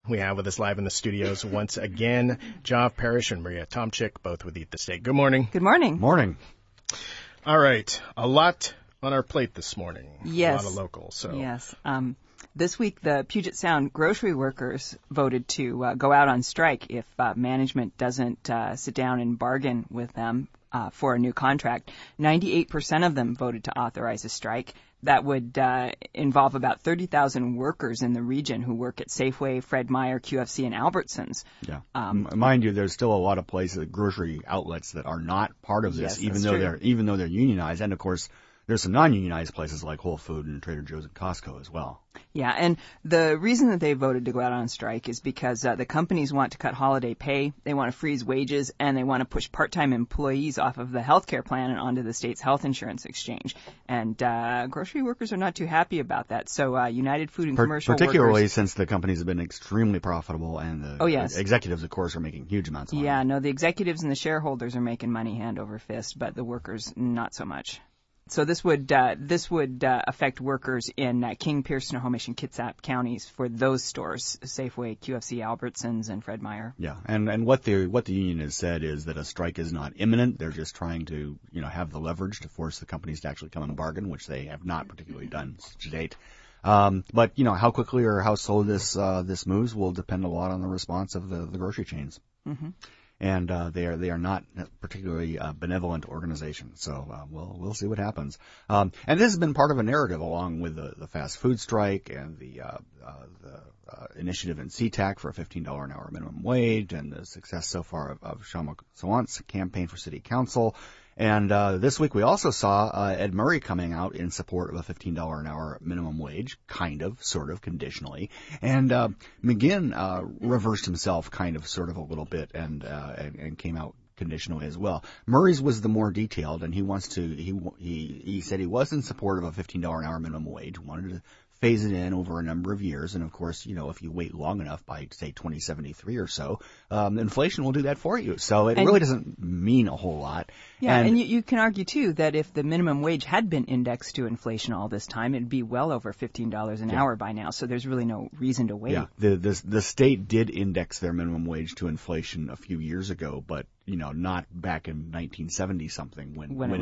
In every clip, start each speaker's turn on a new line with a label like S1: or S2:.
S1: We have with us live in the studios once again, Joff Parrish and Maria Tomczyk, both with Eat the Steak. Good morning.
S2: Good morning.
S3: Morning.
S1: All right. A lot on our plate this morning.
S2: Yes.
S1: A lot of locals. So.
S2: Yes. This week, the Puget Sound grocery workers voted to go out on strike if management doesn't sit down and bargain with them for a new contract. 98% of them voted to authorize a strike. That would involve about 30,000 workers in the region who work at Safeway, Fred Meyer, QFC, and Albertsons.
S3: Yeah. Mind you, there's still a lot of places, grocery outlets, that are not part of this,
S2: yes,
S3: even though they're unionized, and of course, there's some non-unionized places like Whole Foods and Trader Joe's and Costco as well.
S2: Yeah, and the reason that they voted to go out on strike is because the companies want to cut holiday pay, they want to freeze wages, and they want to push part-time employees off of the health care plan and onto the state's health insurance exchange. And grocery workers are not too happy about that. So United Food and Commercial
S3: particularly
S2: Workers,
S3: since the companies have been extremely profitable, and the executives, of course, are making huge amounts of money.
S2: Yeah, no, the executives and the shareholders are making money hand over fist, but the workers not so much. So this would affect workers in King, Pierce, Snohomish, and Kitsap counties for those stores: Safeway, QFC, Albertsons, and Fred Meyer.
S3: Yeah, and what the union has said is that a strike is not imminent. They're just trying to have the leverage to force the companies to actually come and bargain, which they have not particularly done to date. But how quickly or how slow this moves will depend a lot on the response of the grocery chains. Mm-hmm. And they are not a particularly benevolent organization. So we'll see what happens. And this has been part of a narrative along with the fast food strike and the initiative in SeaTac for a $15 an hour minimum wage, and the success so far of Shama Sawant's campaign for city council. And this week we also saw Ed Murray coming out in support of a $15 an hour minimum wage, sort of, conditionally. And McGinn reversed himself sort of a little bit and came out conditionally as well. Murray's was the more detailed, and he said he was in support of a $15 an hour minimum wage, wanted to phase it in over a number of years. And of course, if you wait long enough, by say 2073 or so, inflation will do that for you. So it really doesn't mean a whole lot.
S2: Yeah, and you can argue too that if the minimum wage had been indexed to inflation all this time, it'd be well over $15 an hour by now. So there's really no reason to wait.
S3: Yeah, the state did index their minimum wage to inflation a few years ago, but not back in 1970 something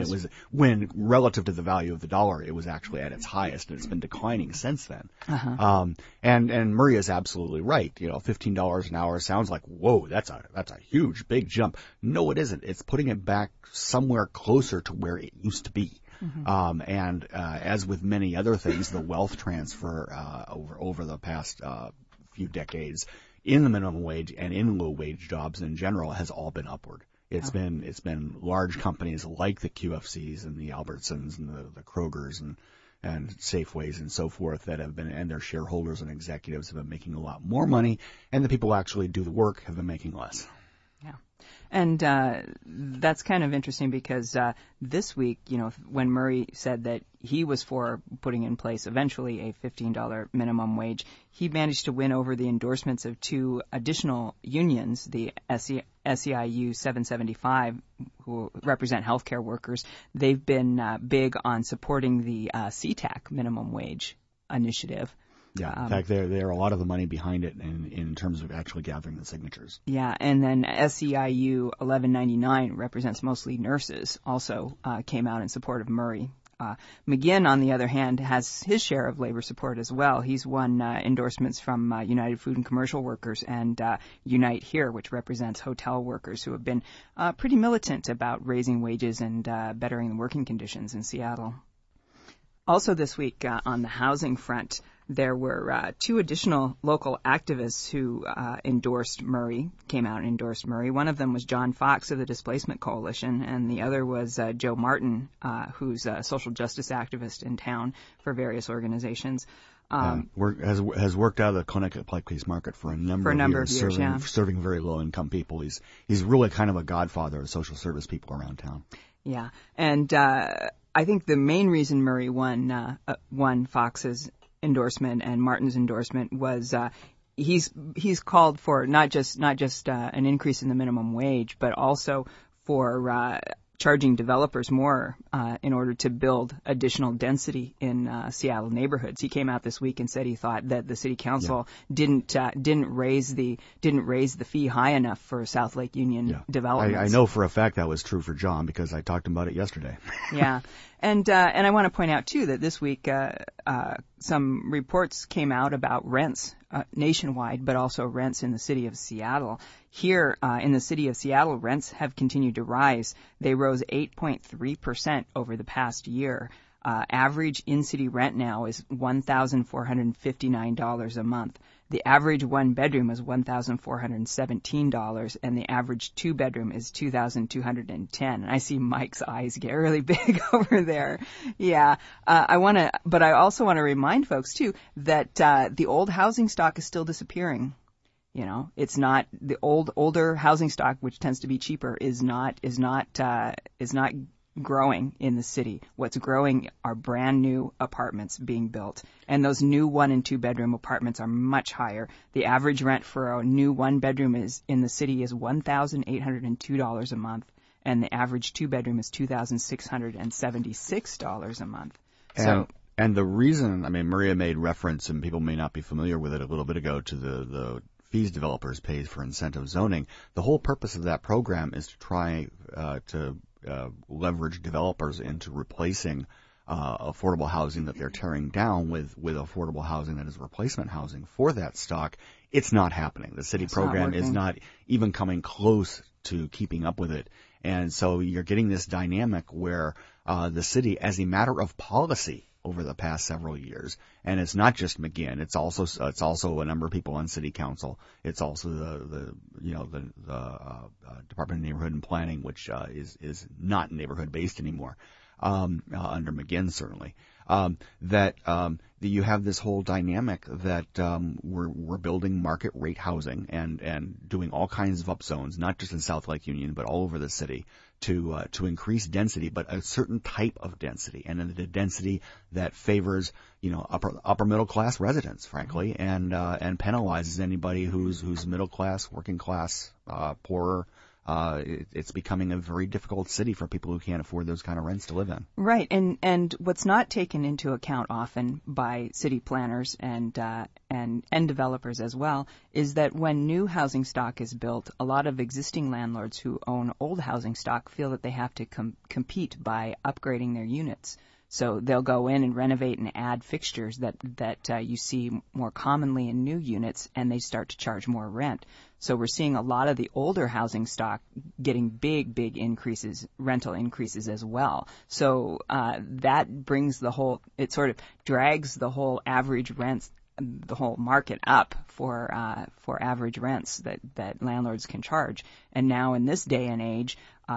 S3: when relative to the value of the dollar, it was actually at its highest, and it's been declining since then. Uh-huh. And Murray is absolutely right. $15 an hour sounds like, whoa, that's a huge, big jump. No, it isn't. It's putting it back somewhere closer to where it used to be. Mm-hmm. And as with many other things, the wealth transfer over the past few decades in the minimum wage and in low wage jobs in general has all been upward. It's been large companies like the QFCs and the Albertsons and the Krogers and Safeways and so forth that have been, and their shareholders and executives have been making a lot more money, and the people who actually do the work have been making less.
S2: Yeah. And that's kind of interesting because this week, when Murray said that he was for putting in place eventually a $15 minimum wage, he managed to win over the endorsements of two additional unions, the SEIU 775, who represent healthcare workers. They've been big on supporting the SeaTac minimum wage initiative.
S3: Yeah, in fact, there are a lot of the money behind it in terms of actually gathering the signatures.
S2: Yeah, and then SEIU 1199 represents mostly nurses, also came out in support of Murray. McGinn, on the other hand, has his share of labor support as well. He's won endorsements from United Food and Commercial Workers and Unite Here, which represents hotel workers who have been pretty militant about raising wages and bettering the working conditions in Seattle. Also this week on the housing front, there were two additional local activists who came out and endorsed Murray. One of them was John Fox of the Displacement Coalition, and the other was Joe Martin, who's a social justice activist in town for various organizations.
S3: Has worked out of the Connecticut Place Market for a number of years, serving very low-income people. He's really kind of a godfather of social service people around town.
S2: Yeah, and I think the main reason Murray won Fox's endorsement and Martin's endorsement was he's called for not just an increase in the minimum wage, but also for charging developers more in order to build additional density in Seattle neighborhoods. He came out this week and said he thought that the city council didn't raise the fee high enough for South Lake Union developments.
S3: I know for a fact that was true for John because I talked about it yesterday.
S2: Yeah. And I want to point out, too, that this week some reports came out about rents nationwide, but also rents in the city of Seattle. Here in the city of Seattle, rents have continued to rise. They rose 8.3% over the past year. Average in-city rent now is $1,459 a month. The average one-bedroom is $1,417, and the average two-bedroom is $2,210. And I see Mike's eyes get really big over there. Yeah, but I also want to remind folks too that the old housing stock is still disappearing. You know, it's not the older housing stock, which tends to be cheaper, is not growing in the city. What's growing are brand new apartments being built, and those new 1 and 2 bedroom apartments are much higher. The average rent for a new 1 bedroom in the city is $1,802 a month, and the average 2 bedroom is $2,676 a month.
S3: And the reason, I mean, Maria made reference, and people may not be familiar with it, a little bit ago to the fees developers pay for incentive zoning. The whole purpose of that program is to try to leverage developers into replacing affordable housing that they're tearing down with affordable housing that is replacement housing for that stock. It's not happening. The city program is not even coming close to keeping up with it. And so you're getting this dynamic where the city, as a matter of policy over the past several years, and it's not just McGinn, it's also a number of people on city council. It's also the Department of Neighborhood and Planning, which is not neighborhood based anymore, under McGinn certainly. That you have this whole dynamic that we're building market rate housing and doing all kinds of upzones, not just in South Lake Union but all over the city, to increase density, but a certain type of density, and the density that favors upper middle class residents, frankly, and penalizes anybody who's middle class, working class, poorer. It's becoming a very difficult city for people who can't afford those kind of rents to live in.
S2: Right, and what's not taken into account often by city planners and developers as well is that when new housing stock is built, a lot of existing landlords who own old housing stock feel that they have to compete by upgrading their units. So they'll go in and renovate and add fixtures that you see more commonly in new units, and they start to charge more rent. So we're seeing a lot of the older housing stock getting big increases, rental increases as well. So that brings it sort of drags the whole average rents, the whole market up for average rents that landlords can charge. And now in this day and age,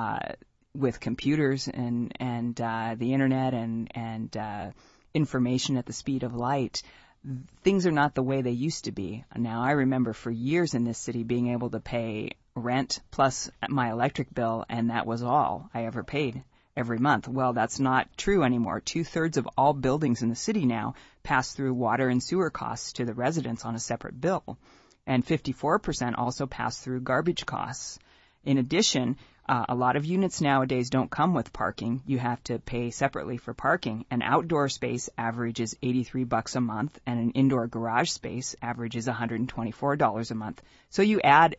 S2: with computers and the internet and information at the speed of light, things are not the way they used to be. Now, I remember for years in this city being able to pay rent plus my electric bill, and that was all I ever paid every month. Well, that's not true anymore. 2/3 of all buildings in the city now pass through water and sewer costs to the residents on a separate bill, and 54% also pass through garbage costs. In addition, a lot of units nowadays don't come with parking. You have to pay separately for parking. An outdoor space averages $83 a month, and an indoor garage space averages $124 a month. So you add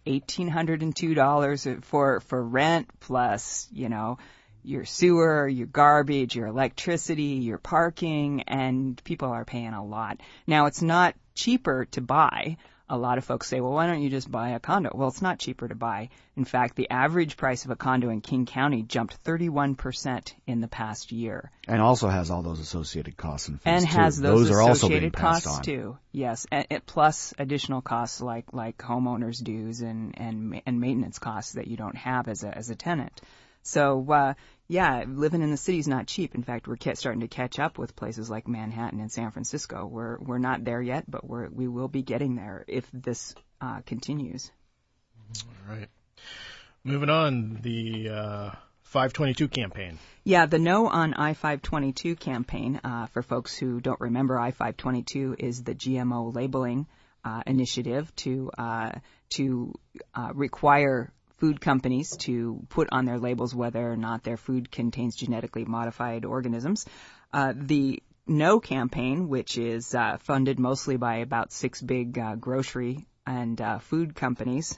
S2: $1,802 for rent plus, your sewer, your garbage, your electricity, your parking, and people are paying a lot. Now, it's not cheaper to buy. A lot of folks say, well, why don't you just buy a condo? Well, it's not cheaper to buy. In fact, the average price of a condo in King County jumped 31% in the past year.
S3: And also has all those associated costs and fees,
S2: and
S3: too.
S2: has those
S3: are also
S2: associated
S3: being passed
S2: costs,
S3: on.
S2: too. Yes, plus additional costs like homeowners' dues and maintenance costs that you don't have as a tenant. So, living in the city is not cheap. In fact, we're starting to catch up with places like Manhattan and San Francisco. We're not there yet, but we will be getting there if this continues.
S1: All right. Moving on, the 522 campaign.
S2: Yeah, the No on I-522 campaign, for folks who don't remember, I-522 is the GMO labeling initiative to require food companies to put on their labels whether or not their food contains genetically modified organisms. The No campaign, which is funded mostly by about 6 big grocery and food companies,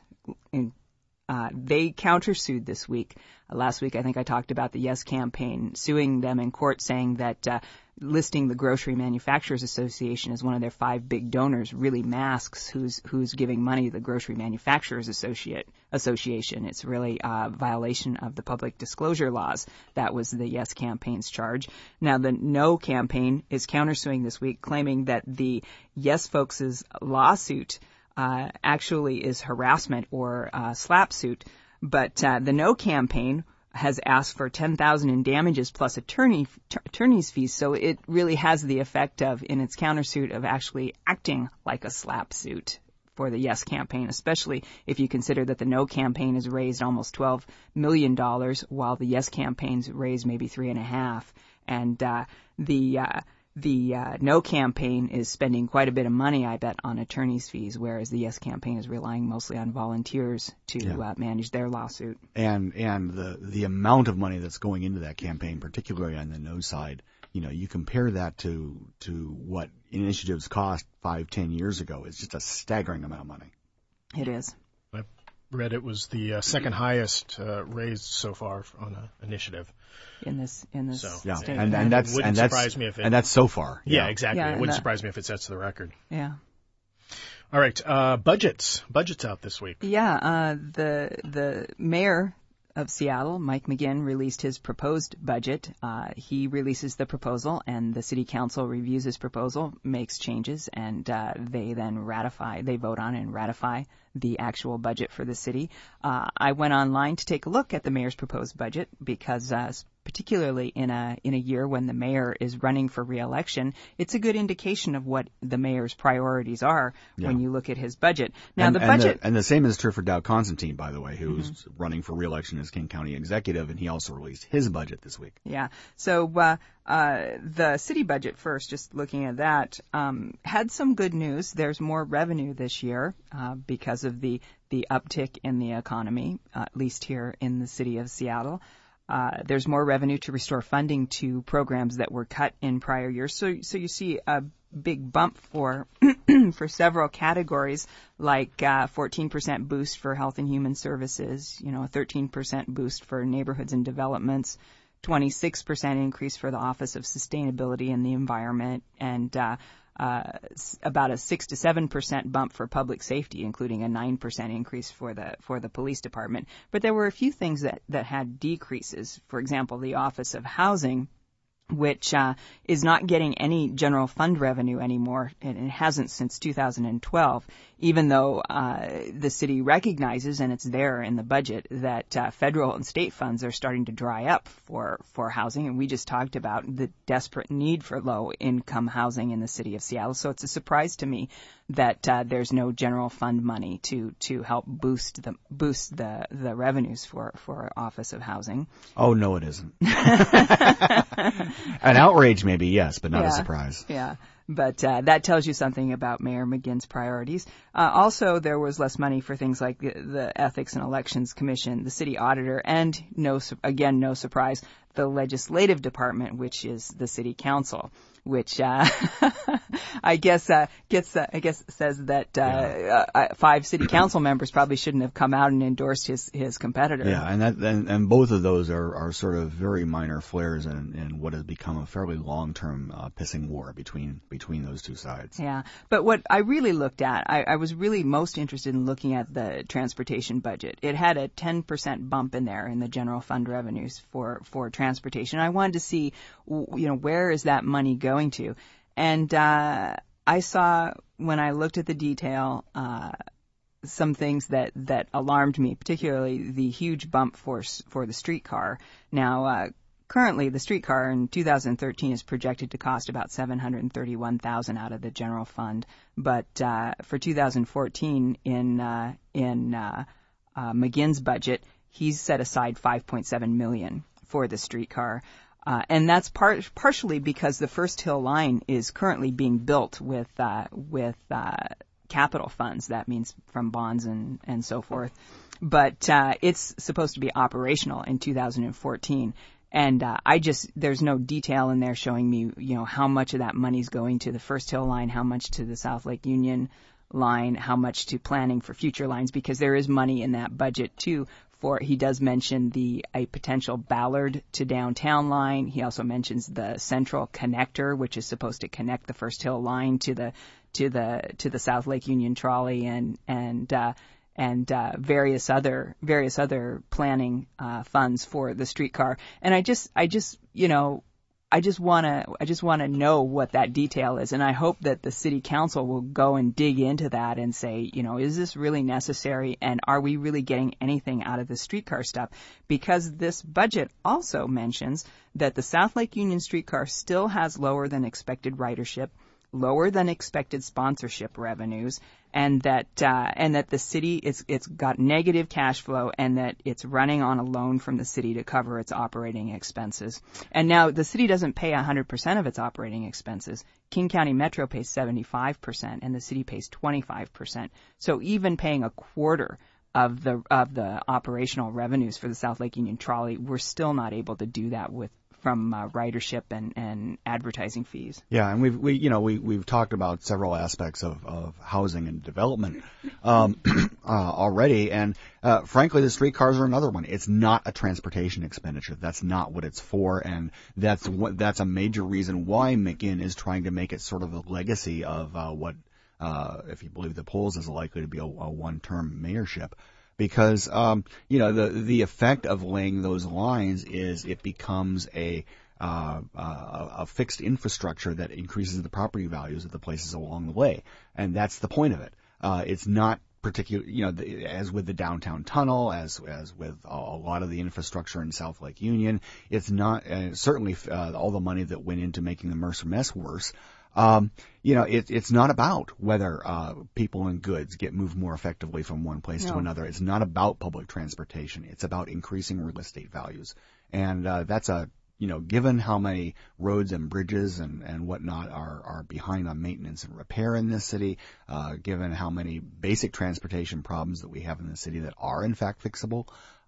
S2: they countersued this week. Last week, I think I talked about the Yes campaign suing them in court, saying that listing the Grocery Manufacturers Association as one of their 5 big donors really masks who's giving money to the Grocery Manufacturers Association. It's really a violation of the public disclosure laws. That was the Yes campaign's charge. Now, the No campaign is countersuing this week, claiming that the Yes folks' lawsuit actually is harassment or slap suit. But the No campaign has asked for $10,000 in damages plus attorney's fees, so it really has the effect of, in its countersuit, of actually acting like a slap suit for the Yes campaign, especially if you consider that the No campaign has raised almost $12 million, while the Yes campaign's raised maybe $3.5 million. And the No campaign is spending quite a bit of money, I bet, on attorney's fees, whereas the Yes campaign is relying mostly on volunteers to manage their lawsuit.
S3: And the amount of money that's going into that campaign, particularly on the No side, you compare that to what initiatives cost 5-10 years ago. It's just a staggering amount of money.
S2: It is.
S1: I read it was the second highest raised so far on an initiative.
S2: In this state.
S3: And that's so far.
S1: Yeah, exactly.
S2: Yeah,
S1: it wouldn't surprise me if it sets the record.
S2: Yeah.
S1: All right, budgets out this week.
S2: Yeah, the mayor of Seattle, Mike McGinn, released his proposed budget. He releases the proposal, and the city council reviews his proposal, makes changes, and they then vote on and ratify the actual budget for the city. I went online to take a look at the mayor's proposed budget because particularly in a year when the mayor is running for re-election, it's a good indication of what the mayor's priorities are when you look at his budget. Now,
S3: the same is true for Dow Constantine, by the way, who's running for re-election as King County Executive, and he also released his budget this week.
S2: Yeah. So the city budget first, just looking at that, had some good news. There's more revenue this year because of the uptick in the economy, at least here in the city of Seattle. There's more revenue to restore funding to programs that were cut in prior years. So you see a big bump for several categories, like 14% boost for health and human services, a 13% boost for neighborhoods and developments, 26% increase for the Office of Sustainability and the Environment, and about a 6 to 7% bump for public safety, including a 9% increase for the police department. But there were a few things that had decreases. For example, the Office of Housing, which is not getting any general fund revenue anymore, and it hasn't since 2012, even though the city recognizes, and it's there in the budget, that federal and state funds are starting to dry up for housing. And we just talked about the desperate need for low-income housing in the city of Seattle. So it's a surprise to me that there's no general fund money to help boost the revenues for Office of Housing.
S3: Oh, no, it isn't. An outrage, maybe, yes, but not a surprise.
S2: Yeah. But that tells you something about Mayor McGinn's priorities. Also, there was less money for things like the Ethics and Elections Commission, the city auditor, and no surprise, the legislative department, which is the city council, which I guess says that 5 city council members probably shouldn't have come out and endorsed his competitor.
S3: Yeah, and both of those are sort of very minor flares in what has become a fairly long-term pissing war between those two sides.
S2: Yeah, but what I really looked at, I was really most interested in looking at the transportation budget. It had a 10% bump in there in the general fund revenues for transportation. I wanted to see, where is that money going to? And I saw, when I looked at the detail, some things that alarmed me, particularly the huge bump for the streetcar. Now, currently, the streetcar in 2013 is projected to cost about $731,000 out of the general fund, but for 2014, in McGinn's budget, he's set aside $5.7 million for the streetcar. And that's partially because the First Hill line is currently being built with capital funds. That means from bonds and so forth. But it's supposed to be operational in 2014. And there's no detail in there showing me, how much of that money's going to the First Hill line, how much to the South Lake Union line, how much to planning for future lines, because there is money in that budget too. He does mention a potential Ballard to downtown line. He also mentions the Central Connector, which is supposed to connect the First Hill line to the South Lake Union trolley and various other planning funds for the streetcar. And I just want to know what that detail is, and I hope that the city council will go and dig into that and say, is this really necessary, and are we really getting anything out of the streetcar stuff? Because this budget also mentions that the South Lake Union streetcar still has lower than expected ridership, lower than expected sponsorship revenues, and that the city it's got negative cash flow, and that it's running on a loan from the city to cover its operating expenses. And now the city doesn't pay 100% of its operating expenses. King County Metro pays 75%, and the city pays 25%. So even paying a quarter of the operational revenues for the South Lake Union trolley, we're still not able to do that from ridership and advertising fees.
S3: Yeah, and we've talked about several aspects of housing and development already, and frankly, the streetcars are another one. It's not a transportation expenditure. That's not what it's for, and that's a major reason why McGinn is trying to make it sort of a legacy of what, if you believe the polls, is likely to be a one-term mayorship. Because, the effect of laying those lines is it becomes a fixed infrastructure that increases the property values of the places along the way. And that's the point of it. It's not particular, as with the downtown tunnel, as with a lot of the infrastructure in South Lake Union, it's not, certainly all the money that went into making the Mercer mess worse. It's not about whether people and goods get moved more effectively from one place to another. It's not about public transportation. It's about increasing real estate values. And that's given how many roads and bridges and whatnot are behind on maintenance and repair in this city, given how many basic transportation problems that we have in the city that are in fact fixable,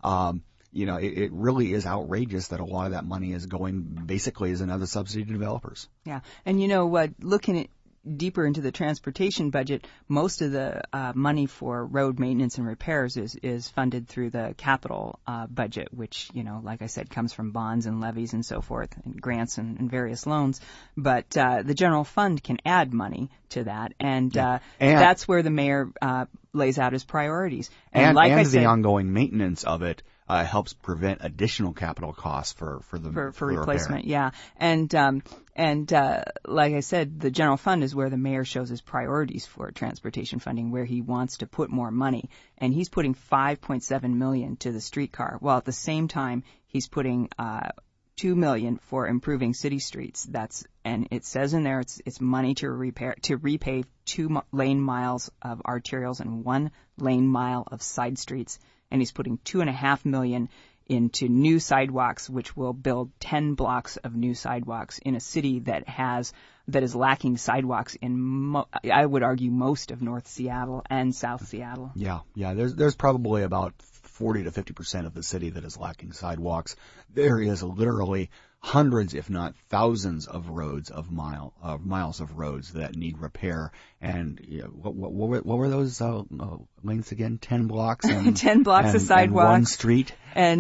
S3: it really is outrageous that a lot of that money is going basically as another subsidy to developers.
S2: Yeah. And looking at deeper into the transportation budget, most of the money for road maintenance and repairs is funded through the capital budget, which, like I said, comes from bonds and levies and so forth, and grants and various loans. But the general fund can add money to that, and that's where the mayor lays out his priorities.
S3: And the ongoing maintenance of it helps prevent additional capital costs for
S2: replacement.
S3: Repair.
S2: Yeah, and like I said, the general fund is where the mayor shows his priorities for transportation funding, where he wants to put more money, and he's putting $5.7 million to the streetcar, while at the same time he's putting $2 million for improving city streets. And it says in there it's money to repave 2 lane miles of arterials and 1 lane mile of side streets. And he's putting $2.5 million into new sidewalks, which will build 10 blocks of new sidewalks in a city that is lacking sidewalks in, I would argue, most of North Seattle and South Seattle.
S3: Yeah. There's probably about 40 to 50% of the city that is lacking sidewalks. There is literally hundreds, if not thousands, of roads miles of roads that need repair. And what were those lengths again? 10 blocks.
S2: 10 blocks of sidewalks.
S3: And 1 street.
S2: And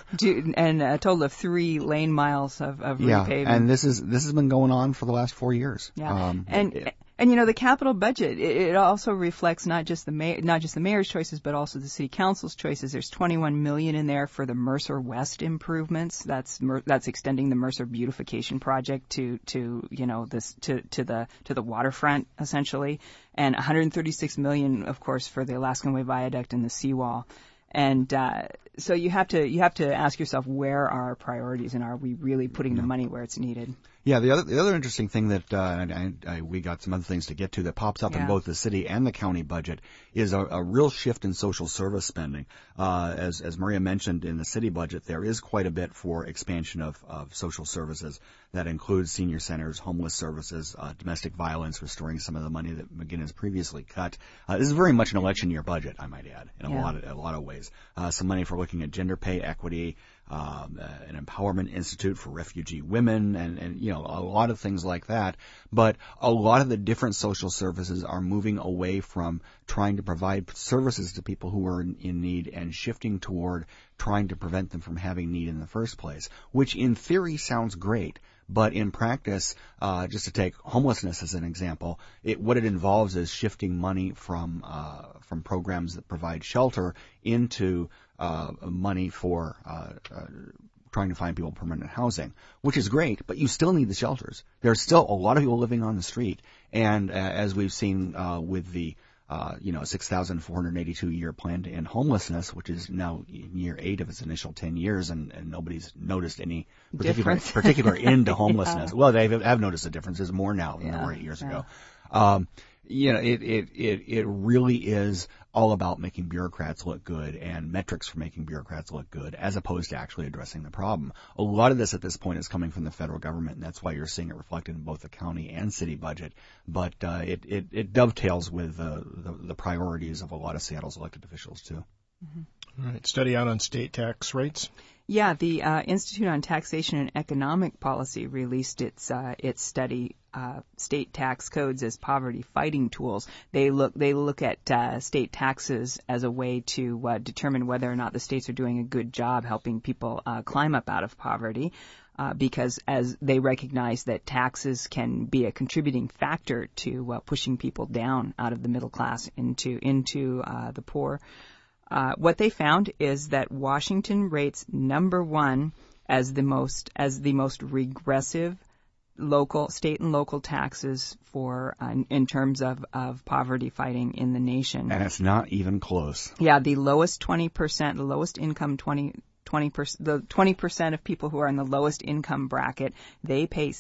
S2: a total of 3 lane miles of repaving.
S3: And this has been going on for the last 4 years.
S2: Yeah. And the capital budget, it also reflects not just the mayor's choices, but also the city council's choices. There's $21 million in there for the Mercer West improvements. That's extending the Mercer beautification project to the waterfront essentially, and $136 million, of course, for the Alaskan Way Viaduct and the seawall. And so you have to ask yourself, where are our priorities, and are we really putting the money where it's needed?
S3: Yeah, the other interesting thing that we got some other things to get to that pops up in both the city and the county budget is a real shift in social service spending. As Maria mentioned, in the city budget, there is quite a bit for expansion of social services. That includes senior centers, homeless services, domestic violence, restoring some of the money that McGinn has previously cut. This is very much an election year budget, I might add, in a lot of ways. Some money for looking at gender pay equity, an empowerment institute for refugee women, and a lot of things like that. But a lot of the different social services are moving away from trying to provide services to people who are in need and shifting toward trying to prevent them from having need in the first place, which in theory sounds great. But in practice, just to take homelessness as an example, what it involves is shifting money from programs that provide shelter into money for trying to find people permanent housing, which is great, but you still need the shelters. There are still a lot of people living on the street, and as we've seen with the 6,482-year plan to end homelessness, which is now in year 8 of its initial 10 years, and nobody's noticed any particular end to homelessness. Well, they have noticed a difference. There's more now than there were 8 years ago. It really is all about making bureaucrats look good and metrics for making bureaucrats look good, as opposed to actually addressing the problem. A lot of this at this point is coming from the federal government, and that's why you're seeing it reflected in both the county and city budget. But it dovetails with the priorities of a lot of Seattle's elected officials too.
S1: Mm-hmm. All right. Study out on state tax rates.
S2: Yeah, the Institute on Taxation and Economic Policy released its study, State Tax Codes as Poverty Fighting Tools. They look at state taxes as a way to determine whether or not the states are doing a good job helping people climb up out of poverty. Because as they recognize that taxes can be a contributing factor to pushing people down out of the middle class into the poor. What they found is that Washington rates number 1 as the most regressive state and local taxes for in terms of poverty fighting in the nation.
S3: And it's not even close.
S2: Yeah, the lowest 20%, the lowest income 20%, the 20% of people who are in the lowest income bracket, they pay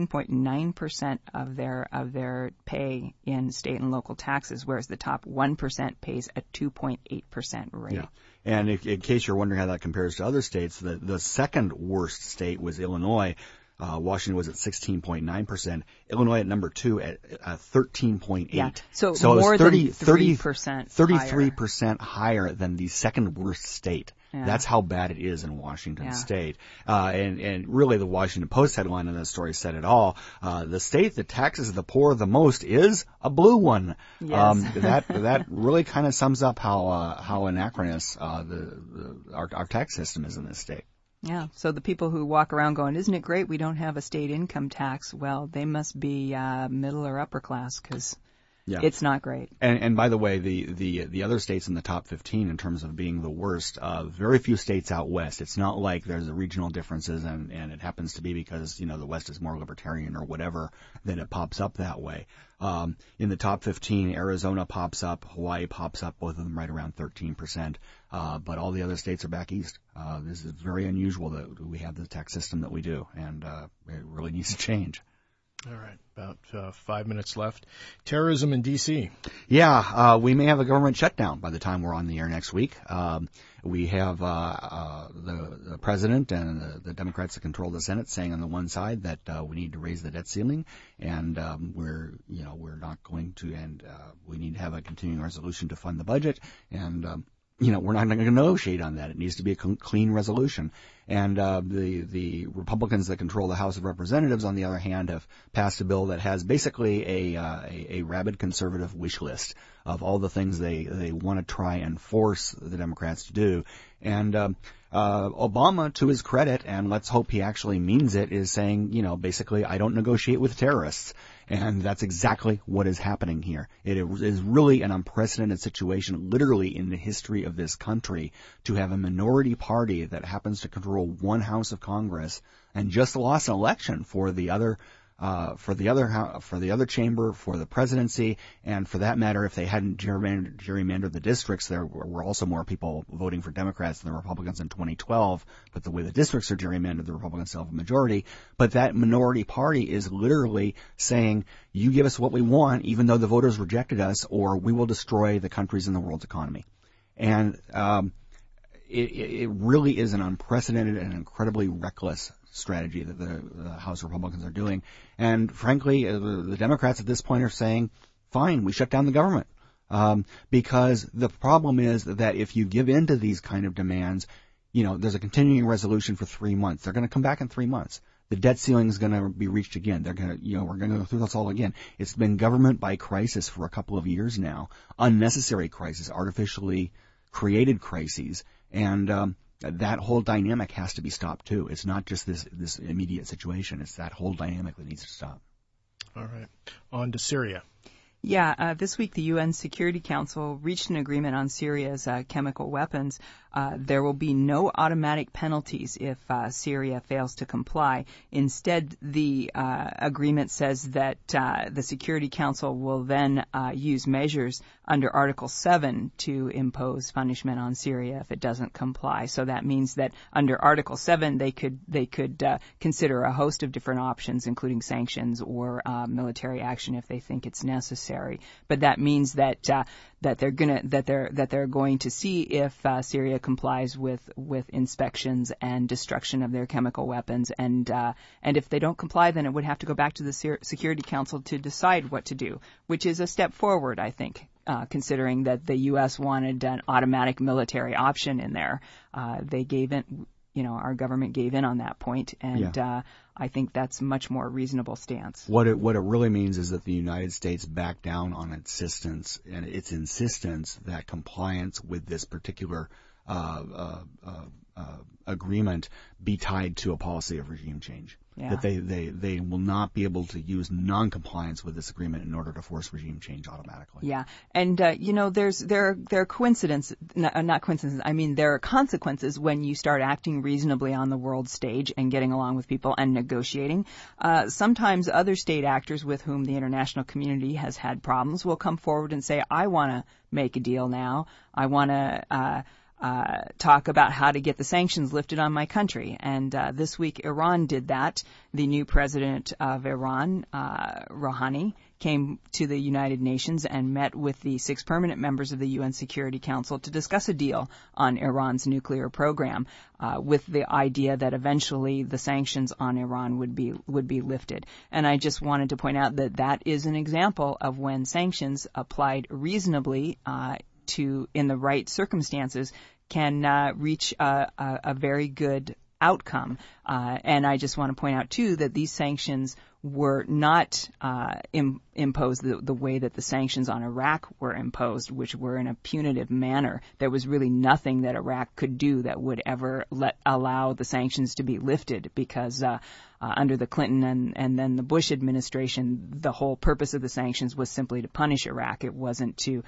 S2: 16.9% of their pay in state and local taxes, whereas the top 1% pays a 2.8% rate.
S3: Yeah. And in case you're wondering how that compares to other states, the second worst state was Illinois. Washington was at 16.9%. Illinois at number 2 at 13.8%.
S2: Yeah. So
S3: more
S2: than 33%.
S3: 33% higher than the second worst state. Yeah. That's how bad it is in Washington State. And really the Washington Post headline in this story said it all. The state that taxes the poor the most is a blue one.
S2: Yes.
S3: That really kind of sums up how anachronous our tax system is in this state.
S2: Yeah, so the people who walk around going, isn't it great we don't have a state income tax? Well, they must be middle or upper class because it's not great.
S3: And by the way, the other states in the top 15 in terms of being the worst, very few states out west. It's not like there's regional differences and it happens to be because, the West is more libertarian or whatever that it pops up that way. In the top 15, Arizona pops up, Hawaii pops up, both of them right around 13%. But all the other states are back east. This is very unusual that we have the tax system that we do, and it really needs to change.
S1: All right, about 5 minutes left. Terrorism in D.C.
S3: Yeah, we may have a government shutdown by the time we're on the air next week. We have the president and the Democrats that control the Senate saying on the one side that we need to raise the debt ceiling, and we're not going to, and we need to have a continuing resolution to fund the budget, and we're not going to negotiate on that. It needs to be a clean resolution. And the Republicans that control the House of Representatives, on the other hand, have passed a bill that has basically a rabid conservative wish list of all the things they want to try and force the Democrats to do. And Obama, to his credit, and let's hope he actually means it, is saying, basically, I don't negotiate with terrorists. And that's exactly what is happening here. It is really an unprecedented situation, literally in the history of this country, to have a minority party that happens to control one house of Congress and just lost an election for the other for the other chamber, for the presidency, and for that matter, if they hadn't gerrymandered the districts, there were also more people voting for Democrats than the Republicans in 2012. But the way the districts are gerrymandered, the Republicans still have a majority. But that minority party is literally saying, you give us what we want, even though the voters rejected us, or we will destroy the country's and the world's economy. And it really is an unprecedented and incredibly reckless strategy that the House Republicans are doing. And frankly, the Democrats at this point are saying, fine, we shut down the government. Because the problem is that if you give in to these kind of demands, there's a continuing resolution for 3 months. They're going to come back in 3 months. The debt ceiling is going to be reached again. We're going to go through this all again. It's been government by crisis for a couple of years now. Unnecessary crisis, artificially created crises. And, that whole dynamic has to be stopped too. It's not just this immediate situation. It's that whole dynamic that needs to stop.
S1: All right. On to Syria.
S2: Yeah, this week the UN Security Council reached an agreement on Syria's chemical weapons. There will be no automatic penalties if Syria fails to comply. Instead, the agreement says that the Security Council will then use measures under Article 7 to impose punishment on Syria if it doesn't comply. So that means that under Article 7 they could consider a host of different options, including sanctions or military action if they think it's necessary. But that means that they're going to see if Syria complies with inspections and destruction of their chemical weapons, and if they don't comply, then it would have to go back to the Security Council to decide what to do, which is a step forward, I think. Considering that the U.S. wanted an automatic military option in there, they gave in. Our government gave in on that point, and I think that's a much more reasonable stance.
S3: What it really means is that the United States backed down on its insistence that compliance with this particular agreement be tied to a policy of regime change. Yeah. That they will not be able to use non-compliance with this agreement in order to force regime change automatically.
S2: Yeah, and there are coincidences, not coincidences. I mean, there are consequences when you start acting reasonably on the world stage and getting along with people and negotiating. Sometimes other state actors with whom the international community has had problems will come forward and say, "I want to make a deal now. I want to." Talk about how to get the sanctions lifted on my country. And this week, Iran did that. The new president of Iran, Rouhani, came to the United Nations and met with the 6 permanent members of the UN Security Council to discuss a deal on Iran's nuclear program, with the idea that eventually the sanctions on Iran would be lifted. And I just wanted to point out that is an example of when sanctions applied reasonably in the right circumstances can reach a very good outcome. And I just want to point out, too, that these sanctions were not imposed the way that the sanctions on Iraq were imposed, which were in a punitive manner. There was really nothing that Iraq could do that would ever allow the sanctions to be lifted, because under the Clinton and then the Bush administration, the whole purpose of the sanctions was simply to punish Iraq. It wasn't to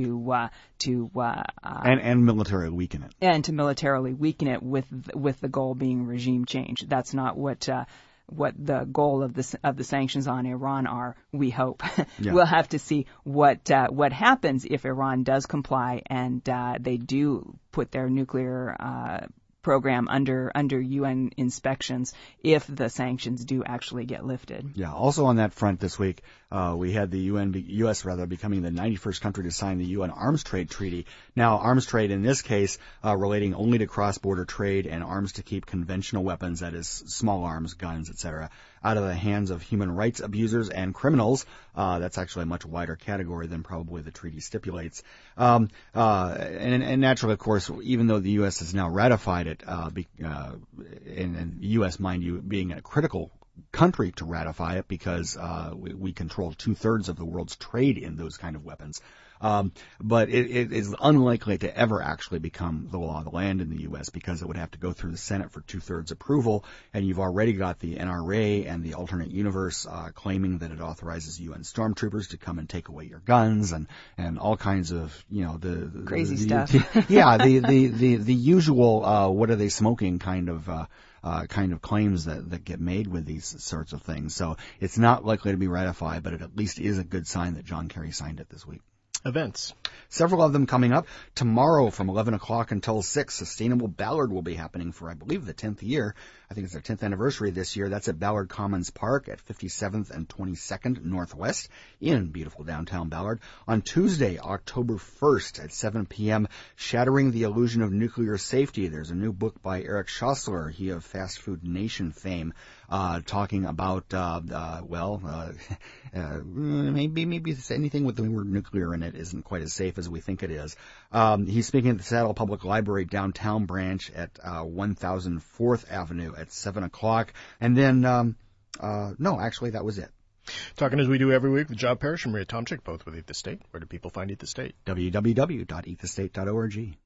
S3: militarily weaken it.
S2: And to militarily weaken it with the goal being regime change. That's not what the goal of the sanctions on Iran are, we hope. Yeah. We'll have to see what happens if Iran does comply and they do put their nuclear program under UN inspections, if the sanctions do actually get lifted.
S3: Yeah. Also on that front this week, we had the U.S. becoming the 91st country to sign the UN Arms Trade Treaty. Now, arms trade in this case relating only to cross-border trade and arms to keep conventional weapons, that is, small arms, guns, etc., out of the hands of human rights abusers and criminals. That's actually a much wider category than probably the treaty stipulates. And naturally, of course, even though the U.S. has now ratified it, and the U.S., mind you, being a critical country to ratify it because we control 2/3 of the world's trade in those kind of weapons. But it is unlikely to ever actually become the law of the land in the U.S. because it would have to go through the Senate for 2/3 approval, and you've already got the NRA and the Alternate Universe claiming that it authorizes UN stormtroopers to come and take away your guns and all kinds of the
S2: crazy stuff.
S3: Yeah, the usual what are they smoking kind of kind of claims that get made with these sorts of things. So it's not likely to be ratified, but it at least is a good sign that John Kerry signed it this week.
S1: Events.
S3: Several of them coming up. Tomorrow from 11 o'clock until 6, Sustainable Ballard will be happening for, I believe, the 10th year. I think it's their 10th anniversary this year. That's at Ballard Commons Park at 57th and 22nd Northwest in beautiful downtown Ballard. On Tuesday, October 1st at 7 p.m., Shattering the Illusion of Nuclear Safety. There's a new book by Eric Schossler, he of Fast Food Nation fame, talking about, maybe anything with the word nuclear in it isn't quite as safe as we think it is. He's speaking at the Seattle Public Library downtown branch at 1004th Avenue at 7 o'clock. And then, no, actually, that was it.
S1: Talking as we do every week with Job Parrish and Maria Tomchik, both with Eat the State. Where do people find Eat the State?
S3: www.eatthestate.org.